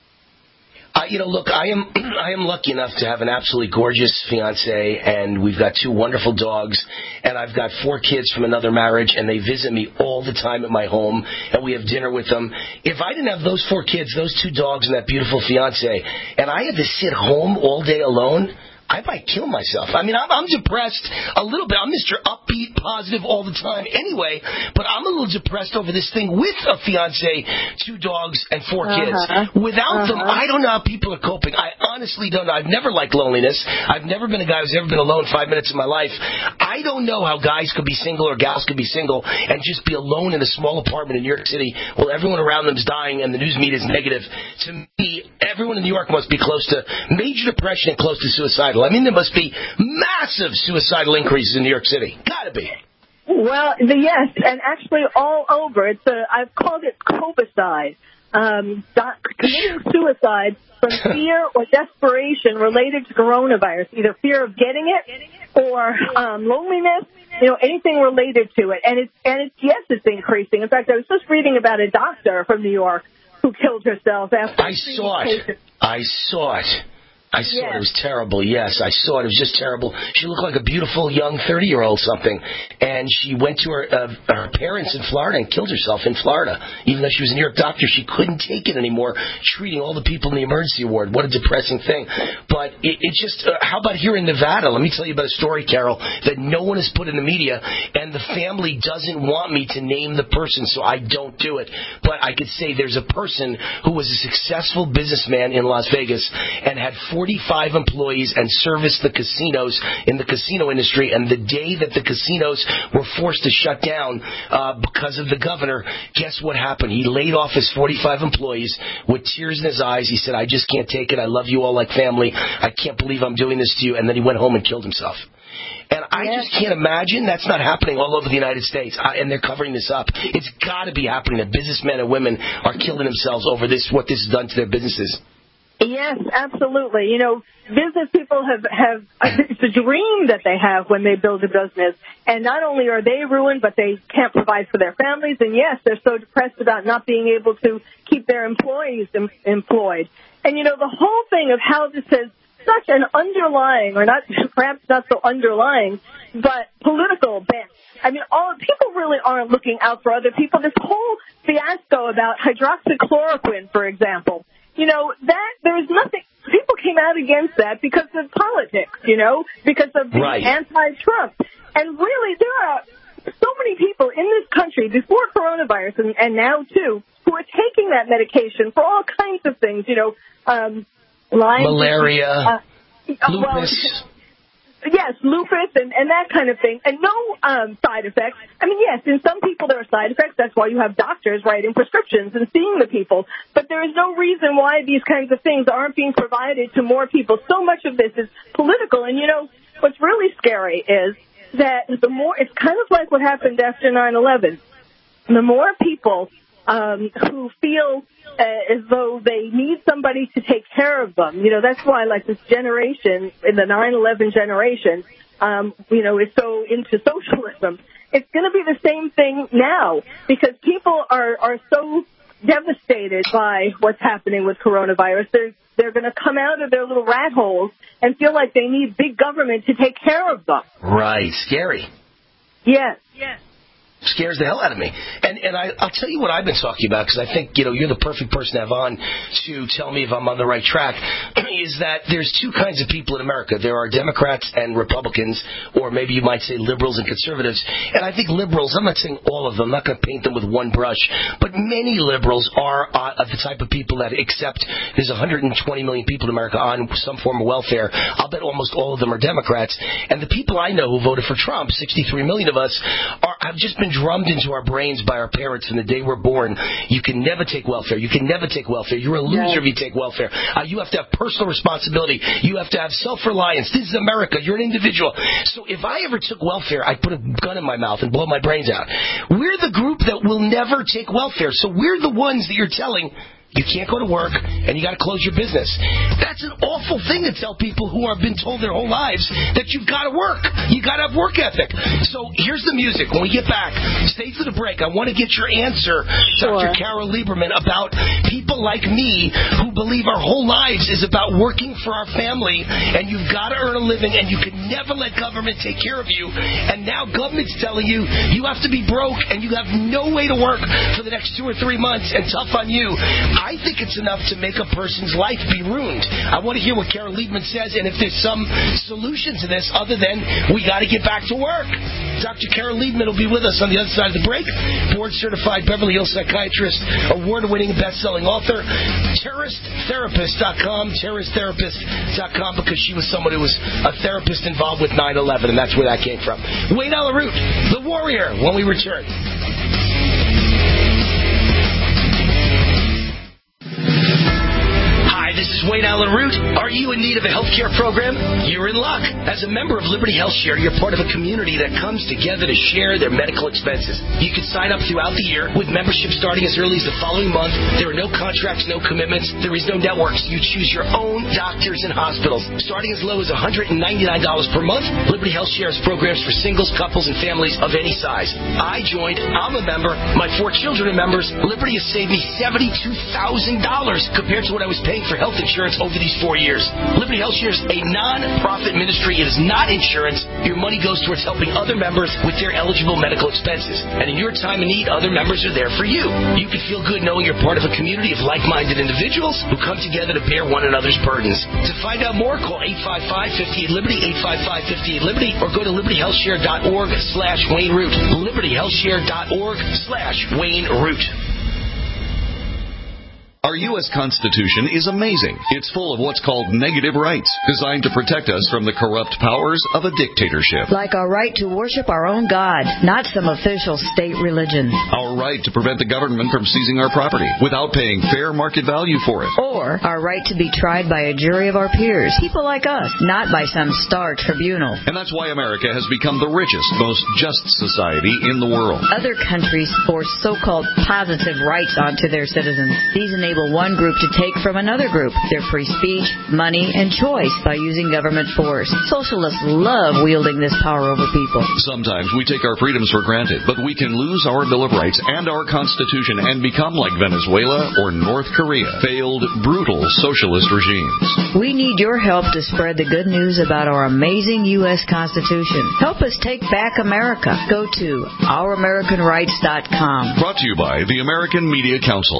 Uh, you know, look, I am I am lucky enough to have an absolutely gorgeous fiance, and we've got two wonderful dogs, and I've got four kids from another marriage, and they visit me all the time at my home, and we have dinner with them. If I didn't have those four kids, those two dogs, and that beautiful fiance, and I had to sit home all day alone, I might kill myself. I mean, I'm, I'm depressed a little bit. I'm Mister Upbeat, positive all the time anyway, but I'm a little depressed over this thing with a fiance, two dogs, and four kids. Uh-huh. Without uh-huh. them, I don't know how people are coping. I honestly don't know. I've never liked loneliness. I've never been a guy who's ever been alone five minutes in my life. I don't know how guys could be single or gals could be single and just be alone in a small apartment in New York City while everyone around them is dying and the news media is negative. To me, everyone in New York must be close to major depression and close to suicidal. I mean, there must be massive suicidal increases in New York City. Gotta be. Well, the, yes, and actually all over. It's a, I've called it cobicide, um, committing suicide from fear or desperation related to coronavirus, either fear of getting it or um, loneliness, you know, anything related to it. And it's, and it's, yes, it's increasing. In fact, I was just reading about a doctor from New York who killed herself after. I saw it. I saw it. I saw yes. it. It was terrible. Yes, I saw it. It was just terrible. She looked like a beautiful young thirty-year-old something. And she went to her uh, her parents in Florida and killed herself in Florida. Even though she was a New York doctor, she couldn't take it anymore, treating all the people in the emergency ward. What a depressing thing. But it, it just, uh, how about here in Nevada? Let me tell you about a story, Carol, that no one has put in the media, and the family doesn't want me to name the person, so I don't do it. But I could say there's a person who was a successful businessman in Las Vegas and had forty-five employees and serviced the casinos in the casino industry. And the day that the casinos were forced to shut down uh, because of the governor, guess what happened? He laid off his forty-five employees with tears in his eyes. He said, I just can't take it. I love you all like family. I can't believe I'm doing this to you. And then he went home and killed himself. And I yes. just can't imagine that's not happening all over the United States. I, and they're covering this up. It's got to be happening that businessmen and women are killing themselves over this, what this has done to their businesses. Yes, absolutely. You know, business people have, have, it's a dream that they have when they build a business. And not only are they ruined, but they can't provide for their families. And yes, they're so depressed about not being able to keep their employees em- employed. And you know, the whole thing of how this has such an underlying, or not, perhaps not so underlying, but political bent. I mean, all people really aren't looking out for other people. This whole fiasco about hydroxychloroquine, for example. You know, that there's nothing, people came out against that because of politics, you know, because of the right. anti-Trump. And really, there are so many people in this country before coronavirus and, and now, too, who are taking that medication for all kinds of things, you know, um, Lyme, malaria, uh, lupus. Well, yes, lupus and, and that kind of thing, and no um, side effects. I mean, yes, in some people there are side effects. That's why you have doctors writing prescriptions and seeing the people. But there is no reason why these kinds of things aren't being provided to more people. So much of this is political. And, you know, what's really scary is that the more, it's kind of like what happened after nine eleven. The more people um, who feel uh, as though they need somebody to take care of them. You know, that's why, like, this generation, in the nine eleven generation, um, you know, is so into socialism. It's going to be the same thing now because people are, are so devastated by what's happening with coronavirus. They're, they're going to come out of their little rat holes and feel like they need big government to take care of them. Right. Scary. Yes. Yes. scares the hell out of me. And and I, I'll tell you what I've been talking about, because I think, you know, you're the perfect person to have on to tell me if I'm on the right track, is that there's two kinds of people in America. There are Democrats and Republicans, or maybe you might say liberals and conservatives. And I think liberals, I'm not saying all of them, I'm not going to paint them with one brush, but many liberals are uh, the type of people that accept there's one hundred twenty million people in America on some form of welfare. I'll bet almost all of them are Democrats. And the people I know who voted for Trump, sixty-three million of us, are, have just been drummed into our brains by our parents from the day we're born. You can never take welfare. You can never take welfare. You're a loser if you take welfare. Uh, you have to have personal responsibility. You have to have self-reliance. This is America. You're an individual. So if I ever took welfare, I'd put a gun in my mouth and blow my brains out. We're the group that will never take welfare. So we're the ones that you're telling you can't go to work and you got to close your business. That's an awful thing to tell people who have been told their whole lives that you've got to work. You got to have work ethic. So here's the music. When we get back, stay through the break. I want to get your answer, sure. Doctor Carol Lieberman, about people like me who believe our whole lives is about working for our family, and you've got to earn a living, and you can never let government take care of you. And now government's telling you you have to be broke and you have no way to work for the next two or three months, and tough on you. I think it's enough to make a person's life be ruined. I want to hear what Carol Lieberman says, and if there's some solution to this other than we got to get back to work. Doctor Carol Lieberman will be with us on the other side of the break. Board-certified Beverly Hills psychiatrist, award-winning best-selling author, terrorist therapist dot com, terrorist therapist dot com, because she was someone who was a therapist involved with nine eleven, and that's where that came from. Wayne Allyn Root, the Warrior, when we return. This is Wayne Allyn Root. Are you in need of a health care program? You're in luck. As a member of Liberty Health Share, you're part of a community that comes together to share their medical expenses. You can sign up throughout the year with membership starting as early as the following month. There are no contracts, no commitments. There is no networks. You choose your own doctors and hospitals. Starting as low as one hundred ninety-nine dollars per month, Liberty Health Share has programs for singles, couples, and families of any size. I joined. I'm a member. My four children are members. Liberty has saved me seventy-two thousand dollars compared to what I was paying for health insurance over these four years. Liberty Health Share is a non-profit ministry. It is not insurance. Your money goes towards helping other members with their eligible medical expenses. And in your time of need, other members are there for you. You can feel good knowing you're part of a community of like-minded individuals who come together to bear one another's burdens. To find out more, call eight five five, five eight Liberty, eight five five, five eight Liberty, or go to liberty health share dot org slash Wayne Root. liberty health share dot org slash Wayne Root. Our U S Constitution is amazing. It's full of what's called negative rights, designed to protect us from the corrupt powers of a dictatorship. Like our right to worship our own God, not some official state religion. Our right to prevent the government from seizing our property without paying fair market value for it. Or our right to be tried by a jury of our peers, people like us, not by some star tribunal. And that's why America has become the richest, most just society in the world. Other countries force so-called positive rights onto their citizens. These enable one group to take from another group their free speech, money, and choice by using government force. Socialists love wielding this power over people. Sometimes we take our freedoms for granted, but we can lose our Bill of Rights and our Constitution and become like Venezuela or North Korea, failed, brutal socialist regimes. We need your help to spread the good news about our amazing U S Constitution. Help us take back America. Go to our american rights dot com. Brought to you by the American Media Council.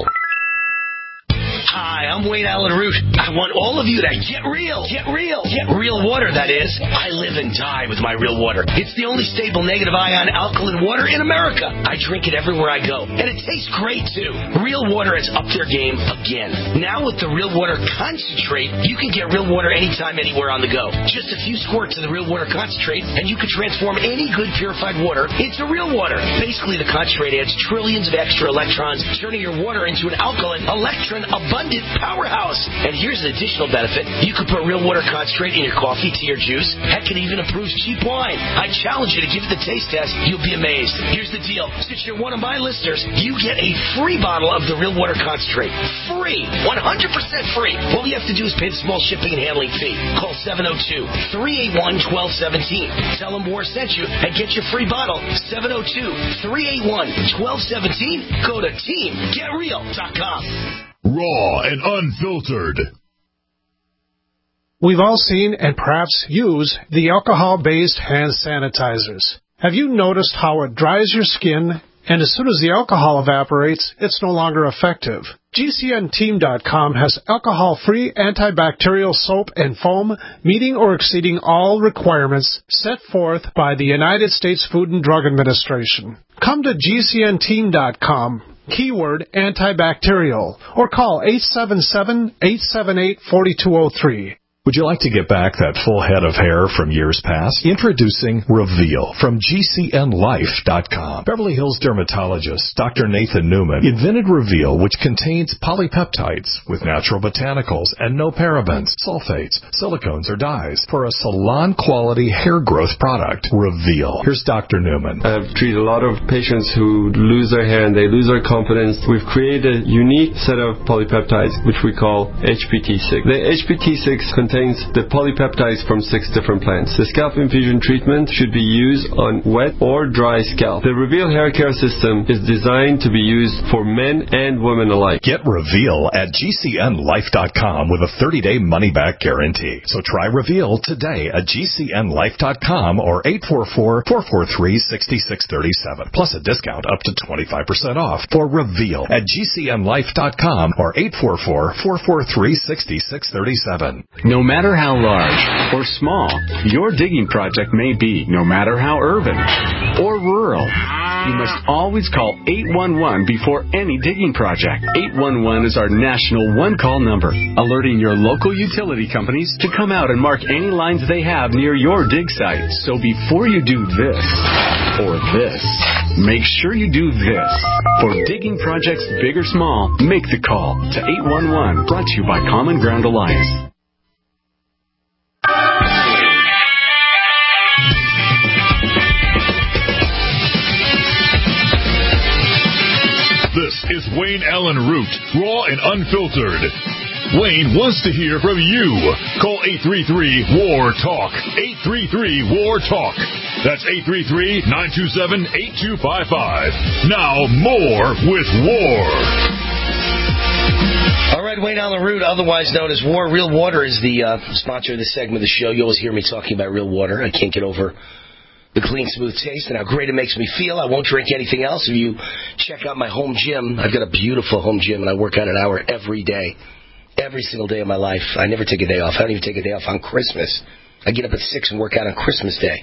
Hi, I'm Wayne Allyn Root. I want all of you to get real. Get real. Get real water, that is. I live and die with my real water. It's the only stable negative ion alkaline water in America. I drink it everywhere I go. And it tastes great, too. Real water has upped their game again. Now with the Real Water Concentrate, you can get real water anytime, anywhere on the go. Just a few squirts of the Real Water Concentrate, and you can transform any good purified water into real water. Basically, the concentrate adds trillions of extra electrons, turning your water into an alkaline, electron abundant powerhouse. And here's an additional benefit. You can put Real Water Concentrate in your coffee, tea, or juice. Heck, it even improves cheap wine. I challenge you to give it the taste test. You'll be amazed. Here's the deal. Since you're one of my listeners, you get a free bottle of the Real Water Concentrate. Free. one hundred percent free. All you have to do is pay the small shipping and handling fee. Call seven oh two, three eight one, one two one seven. Tell them War sent you and get your free bottle. seven oh two, three eight one, one two one seven. Go to team get real dot com. Raw and unfiltered. We've all seen and perhaps use the alcohol-based hand sanitizers. Have you noticed how it dries your skin, and as soon as the alcohol evaporates, it's no longer effective? G C N Team dot com has alcohol-free antibacterial soap and foam meeting or exceeding all requirements set forth by the United States Food and Drug Administration. Come to G C N Team dot com, keyword antibacterial, or call eight seven seven, eight seven eight, four two zero three. Would you like to get back that full head of hair from years past? Introducing Reveal from G C N Life dot com. Beverly Hills dermatologist Doctor Nathan Newman invented Reveal, which contains polypeptides with natural botanicals and no parabens, sulfates, silicones, or dyes for a salon-quality hair growth product. Reveal. Here's Doctor Newman. I've treated a lot of patients who lose their hair and they lose their confidence. We've created a unique set of polypeptides, which we call H P T six. The H P T six contains the polypeptides from six different plants. The scalp infusion treatment should be used on wet or dry scalp. The Reveal hair care system is designed to be used for men and women alike. Get Reveal at G C N Life dot com with a thirty-day money-back guarantee. So try Reveal today at G C N Life dot com or eight four four, four four three, six six three seven. Plus a discount up to twenty-five percent off for Reveal at G C N Life dot com or eight four four, four four three, six six three seven. No matter how large or small your digging project may be, no matter how urban or rural, you must always call eight one one before any digging project. eight one one is our national one-call number, alerting your local utility companies to come out and mark any lines they have near your dig site. So before you do this or this, make sure you do this. For digging projects big or small, make the call to eight one one, brought to you by Common Ground Alliance. This is Wayne Allen Root, raw and unfiltered. Wayne wants to hear from you. Call eight three three, W A R, TALK. eight three three, W A R, TALK. That's eight three three, nine two seven, eight two five five. Now, more with War. All right, Wayne Allen Root, otherwise known as War. Real Water is the uh, sponsor of this segment of the show. You always hear me talking about Real Water. I can't get over the clean, smooth taste and how great it makes me feel. I won't drink anything else. If you check out my home gym, I've got a beautiful home gym, and I work out an hour every day, every single day of my life. I never take a day off. I don't even take a day off on Christmas. I get up at six and work out on Christmas Day.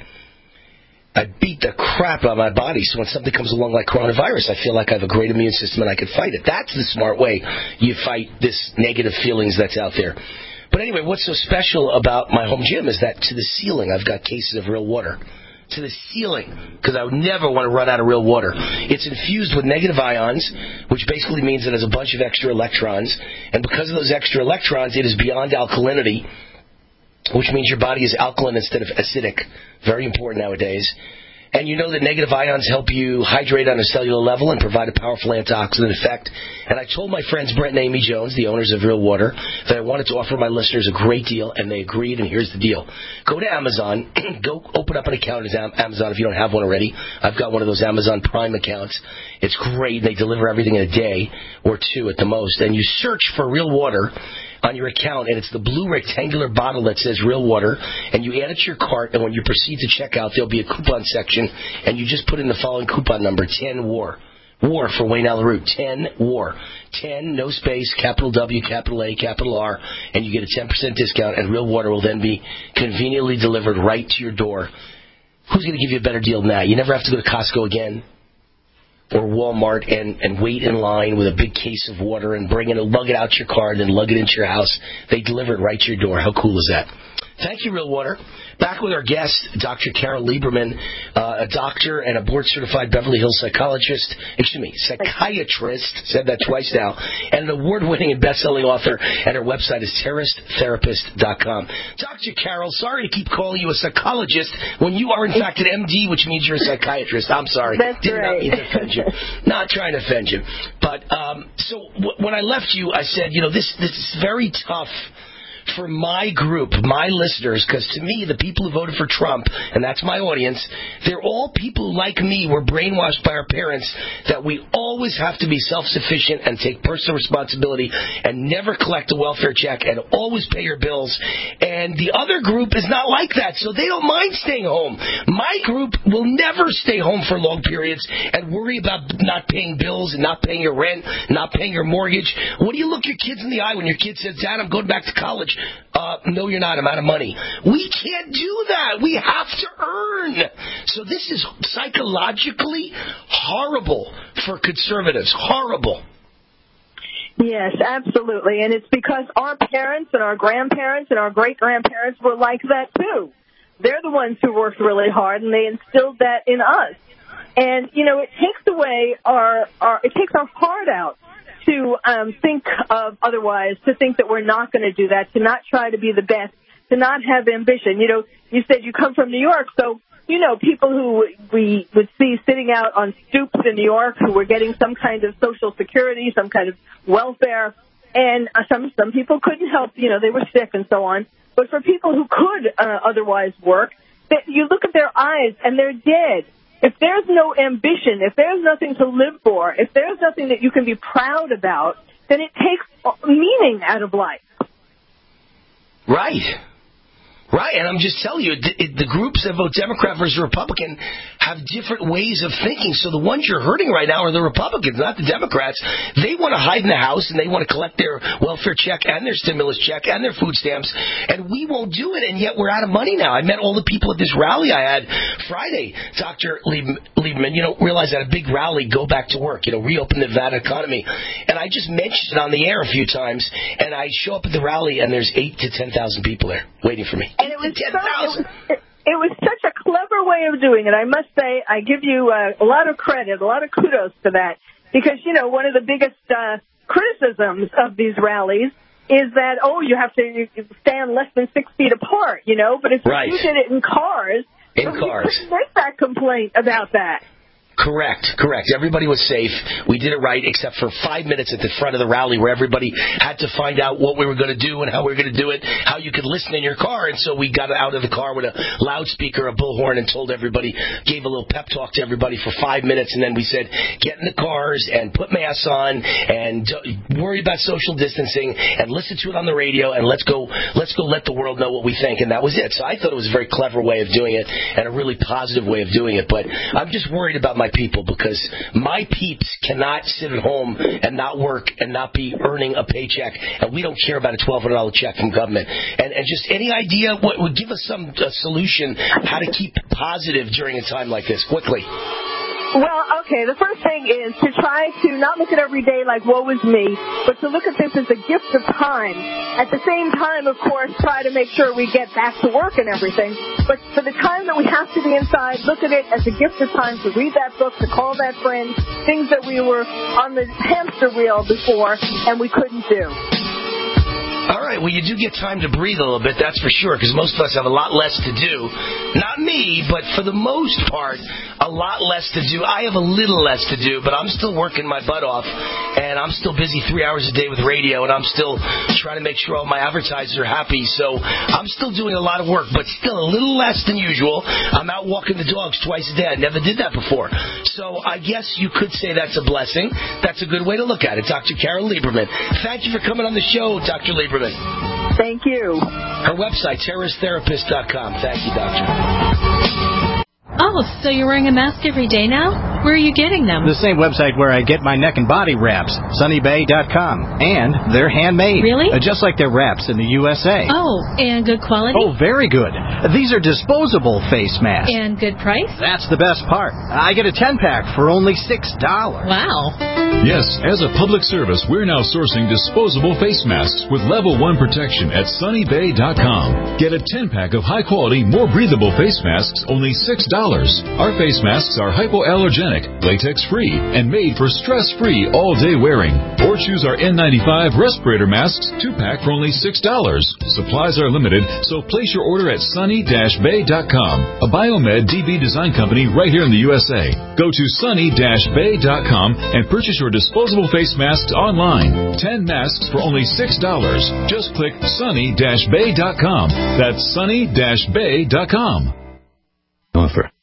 I beat the crap out of my body, so when something comes along like coronavirus, I feel like I have a great immune system and I can fight it. That's the smart way you fight this negative feelings that's out there. But anyway, what's so special about my home gym is that to the ceiling, I've got cases of Real Water. To the ceiling, because I would never want to run out of real water. It's infused with negative ions, which basically means it has a bunch of extra electrons, and because of those extra electrons, it is beyond alkalinity, which means your body is alkaline instead of acidic. Very important nowadays. And you know that negative ions help you hydrate on a cellular level and provide a powerful antioxidant effect. And I told my friends Brent and Amy Jones, the owners of Real Water, that I wanted to offer my listeners a great deal, and they agreed, and here's the deal. Go to Amazon, go open up an account at Amazon if you don't have one already. I've got one of those Amazon Prime accounts. It's great. They deliver everything in a day or two at the most. And you search for Real Water on your account, and it's the blue rectangular bottle that says Real Water, and you add it to your cart, and when you proceed to check out, there'll be a coupon section, and you just put in the following coupon number, ten W A R. War for Wayne Allen Root, ten W A R. ten, no space, capital W, capital A, capital R, and you get a ten percent discount, and Real Water will then be conveniently delivered right to your door. Who's going to give you a better deal than that? You never have to go to Costco again or Walmart and, and wait in line with a big case of water and bring it and lug it out to your car and then lug it into your house. They deliver it right to your door. How cool is that? Thank you, Real Water. Back with our guest, Doctor Carol Lieberman, uh, a doctor and a board-certified Beverly Hills psychologist, excuse me, psychiatrist, said that twice now, and an award-winning and best-selling author, and her website is terrorist therapist dot com. Doctor Carol, sorry to keep calling you a psychologist when you are, in fact, an M D, which means you're a psychiatrist. I'm sorry. That's Did right. not mean to offend you. Not trying to offend you. But um, so w- when I left you, I said, you know, this this is very tough for my group, my listeners, because to me, the people who voted for Trump, and that's my audience, they're all people who, like me, were brainwashed by our parents that we always have to be self-sufficient and take personal responsibility and never collect a welfare check and always pay your bills. And the other group is not like that, so they don't mind staying home. My group will never stay home for long periods and worry about not paying bills and not paying your rent, not paying your mortgage. What do you look your kids in the eye when your kid says, Dad, I'm going back to college? Uh, no, you're not. I'm out of money. We can't do that. We have to earn. So this is psychologically horrible for conservatives. Horrible. Yes, absolutely. And it's because our parents and our grandparents and our great-grandparents were like that, too. They're the ones who worked really hard, and they instilled that in us. And, you know, it takes away our, our it takes our heart out to um, think of otherwise, to think that we're not going to do that, to not try to be the best, to not have ambition. You know, you said you come from New York, so, you know, people who we would see sitting out on stoops in New York who were getting some kind of Social Security, some kind of welfare, and uh, some some people couldn't help, you know, they were sick and so on. But for people who could uh, otherwise work, that you look at their eyes and they're dead. If there's no ambition, if there's nothing to live for, if there's nothing that you can be proud about, then it takes meaning out of life. Right. Right, and I'm just telling you, the groups that vote Democrat versus Republican have different ways of thinking. So the ones you're hurting right now are the Republicans, not the Democrats. They want to hide in the house, and they want to collect their welfare check and their stimulus check and their food stamps, and we won't do it, and yet we're out of money now. I met all the people at this rally I had Friday. Doctor Lieberman, you know, realized that a big rally, go back to work, you know, reopen the Nevada economy. And I just mentioned it on the air a few times, and I show up at the rally, and there's eight to ten thousand people there waiting for me. And it was, so, it, was, it, it was such a clever way of doing it. I must say, I give you uh, a lot of credit, a lot of kudos for that. Because, you know, one of the biggest uh, criticisms of these rallies is that, oh, you have to stand less than six feet apart, you know. But if right. you did it in cars, in cars. you couldn't make that complaint about that. Correct, correct. Everybody was safe. We did it right, except for five minutes at the front of the rally where everybody had to find out what we were going to do and how we were going to do it, how you could listen in your car. And so we got out of the car with a loudspeaker, a bullhorn, and told everybody, gave a little pep talk to everybody for five minutes. And then we said, get in the cars and put masks on and worry about social distancing and listen to it on the radio and let's go, let's go let the world know what we think. And that was it. So I thought it was a very clever way of doing it and a really positive way of doing it. But I'm just worried about my people because my peeps cannot sit at home and not work and not be earning a paycheck, and we don't care about a twelve hundred dollars check from government. And, and just any idea what would give us some uh, solution how to keep positive during a time like this quickly? Well, okay, the first thing is to try to not look at every day like woe is me, but to look at this as a gift of time. At the same time, of course, try to make sure we get back to work and everything. But for the time that we have to be inside, look at it as a gift of time to read that book, to call that friend, things that we were on the hamster wheel before and we couldn't do. All right, well, you do get time to breathe a little bit, that's for sure, because most of us have a lot less to do. Not me, but for the most part, a lot less to do. I have a little less to do, but I'm still working my butt off, and I'm still busy three hours a day with radio, and I'm still trying to make sure all my advertisers are happy. So I'm still doing a lot of work, but still a little less than usual. I'm out walking the dogs twice a day. I never did that before. So I guess you could say that's a blessing. That's a good way to look at it. Doctor Carol Lieberman, thank you for coming on the show, Doctor Lieberman. Thank you. Her website, terrorist therapist dot com. Thank you, doctor. Oh, so you're wearing a mask every day now? Where are you getting them? The same website where I get my neck and body wraps, sunny bay dot com. And they're handmade. Really? Uh, just like their wraps in the U S A. Oh, and good quality? Oh, very good. These are disposable face masks. And good price? That's the best part. I get a ten-pack for only six dollars. Wow. Yes, as a public service, we're now sourcing disposable face masks with level one protection at sunny bay dot com. Get a ten-pack of high-quality, more breathable face masks, only six dollars. Our face masks are hypoallergenic, latex-free, and made for stress-free all-day wearing. Or choose our N ninety-five respirator masks, two-pack for only six dollars. Supplies are limited, so place your order at sunny bay dot com, a Biomed D B design company right here in the U S A. Go to sunny bay dot com and purchase your disposable face masks online. ten masks for only six dollars. Just click sunny dash bay dot com. That's sunny dash bay dot com. Offer.